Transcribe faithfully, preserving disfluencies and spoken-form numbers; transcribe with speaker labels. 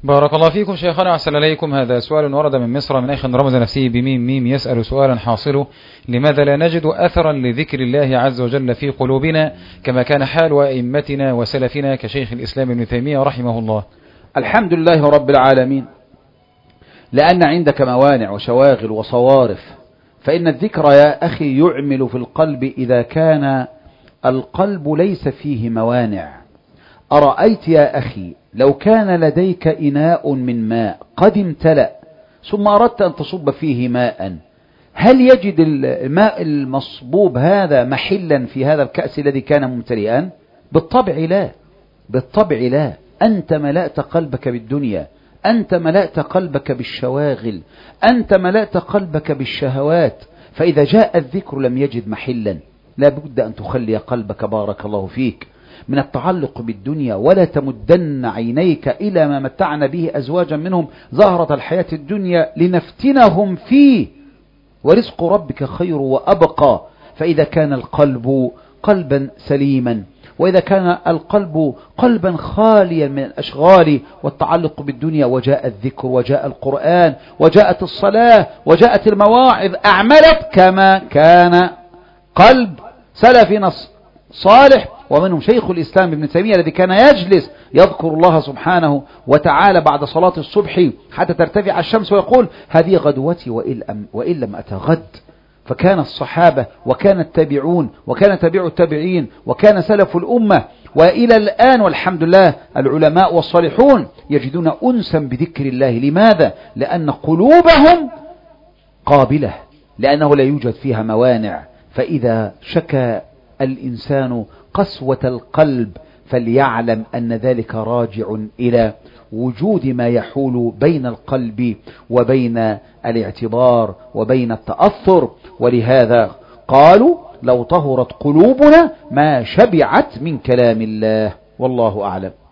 Speaker 1: بارك الله فيكم شيخنا وأحسن إليكم. هذا سؤال ورد من مصر من أخ رمز نفسه بميم ميم يسأل سؤالا حاصله: لماذا لا نجد أثرا لذكر الله عز وجل في قلوبنا كما كان حال أئمتنا وسلفنا كشيخ الإسلام ابن تيمية رحمه الله؟
Speaker 2: الحمد لله رب العالمين، لأن عندك موانع وشواغل وصوارف، فإن الذكر يا أخي يعمل في القلب إذا كان القلب ليس فيه موانع. أرأيت يا أخي لو كان لديك إناء من ماء قد امتلأ ثم أردت أن تصب فيه ماء، هل يجد الماء المصبوب هذا محلا في هذا الكأس الذي كان ممتلئا؟ بالطبع لا، بالطبع لا. أنت ملأت قلبك بالدنيا، أنت ملأت قلبك بالشواغل، أنت ملأت قلبك بالشهوات، فإذا جاء الذكر لم يجد محلا. لا بد أن تخلي قلبك بارك الله فيك من التعلق بالدنيا، ولا تمدن عينيك إلى ما متعنا به أزواجا منهم زهرة الحياة الدنيا لنفتنهم فيه، ورزق ربك خير وأبقى. فإذا كان القلب قلبا سليما، وإذا كان القلب قلبا خاليا من الأشغال والتعلق بالدنيا، وجاء الذكر وجاء القرآن وجاءت الصلاة وجاءت المواعظ، أعملت كما كان قلب سلفنا صالح، ومنهم شيخ الإسلام ابن تيمية الذي كان يجلس يذكر الله سبحانه وتعالى بعد صلاة الصبح حتى ترتفع الشمس ويقول: هذه غدوتي وإن لم أتغد. فكان الصحابة وكان التابعون وكان تابع التابعين وكان سلف الأمة وإلى الآن والحمد لله العلماء والصالحون يجدون أنسا بذكر الله. لماذا؟ لأن قلوبهم قابلة، لأنه لا يوجد فيها موانع. فإذا شكى الإنسان قسوة القلب فليعلم أن ذلك راجع إلى وجود ما يحول بين القلب وبين الاعتبار وبين التأثر. ولهذا قالوا: لو طهرت قلوبنا ما شبعت من كلام الله. والله أعلم.